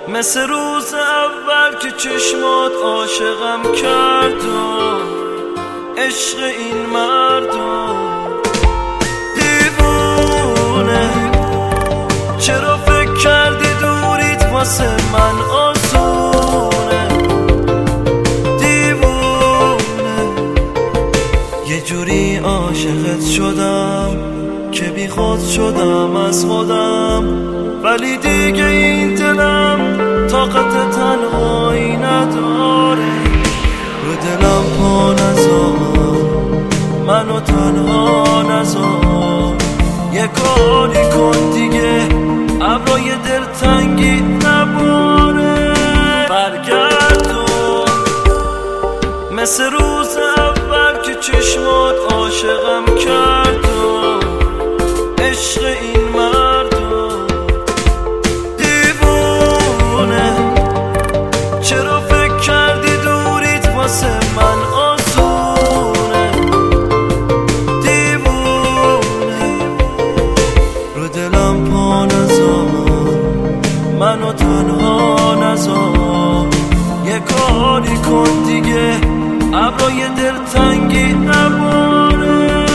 مثل روز اول که چشمات عاشقم کرد و عشق این مردم دیوونه. چرا فکر کردی دوریت واسه من آسونه؟ دیوونه. یه جوری عاشقت شدم که بی خود شدم از خودم، ولی دیگه این دلم طاقت تنهایی نداره. رو دلم پا نذار، منو تنها نذار. یه کاری کن دیگه ابرای دلتنگی نباره. برگردون مثل روز اول که چشمات عاشقم کرد و عشق این مردم دیوونه. چرا فکر کردی دوریت واسه من آسونه؟ دیوونه. رو دلم پا نذار، منو تنها نذار. یه کاری کن دیگه ابرای دلتنگی نباره.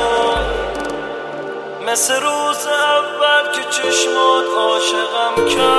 برگردون مثل روز اول که چشمات عاشقم کرد